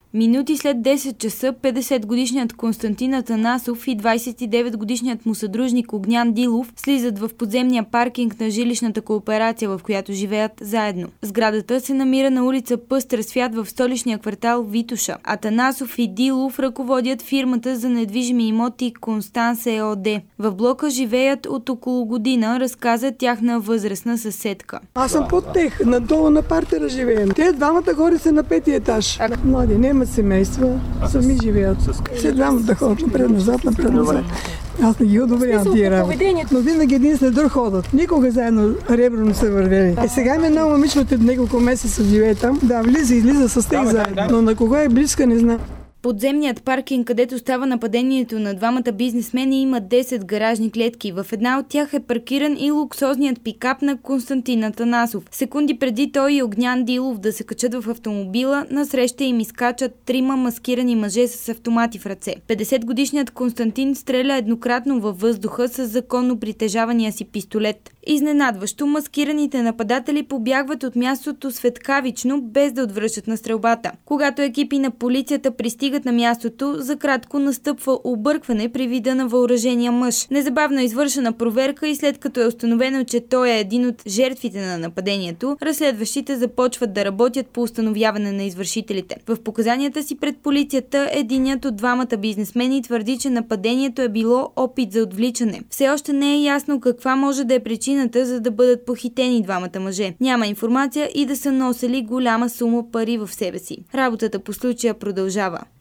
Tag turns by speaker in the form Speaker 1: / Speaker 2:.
Speaker 1: Минути след 10 часа 50-годишният Константин Атанасов и 29-годишният му съдружник Огнян Дилов слизат в подземния паркинг на жилищната кооперация, в която живеят заедно. Сградата се намира на улица Пъстър свят в столичния квартал Витоша. Атанасов и Дилов ръководят фирмата за недвижими имоти Констанс ЕОД. В блока живеят от около година, разказа тяхна възрастна съседка.
Speaker 2: Аз съм под тех, надолу на партера живеем. Те двамата горе са на 5-ти етаж. Млади, нямат семейства, сами живеят. Все двамата ходят напред-назад. Аз не ги одобрявам тия работи. Но винаги един след друг ходят. Никога заедно ребро не са вървели. Сега има едно момиче от няколко месеца живее там. Да, влиза и излиза с тех заедно. Но на кого е близка, не знам.
Speaker 1: Подземният паркинг, където става нападението на двамата бизнесмени, има 10 гаражни клетки. В една от тях е паркиран и луксозният пикап на Константин Атанасов. Секунди преди той и Огнян Дилов да се качат в автомобила, насреща им изкачат 3 маскирани мъже с автомати в ръце. 50-годишният Константин стреля еднократно във въздуха с законно притежавания си пистолет. Изненадващо, маскираните нападатели побягват от мястото светкавично, без да отвръщат на стрелбата. Когато екипи на полицията пристигат на мястото, за кратко настъпва объркване при вида на въоръжения мъж. Незабавно е извършена проверка и след като е установено, че той е един от жертвите на нападението, разследващите започват да работят по установяване на извършителите. В показанията си пред полицията единият от двамата бизнесмени твърди, че нападението е било опит за отвличане. Все още не е ясно каква може да е причината, за да бъдат похитени двамата мъже. Няма информация и да са носили голяма сума пари в себе си. Работата по случая продължава.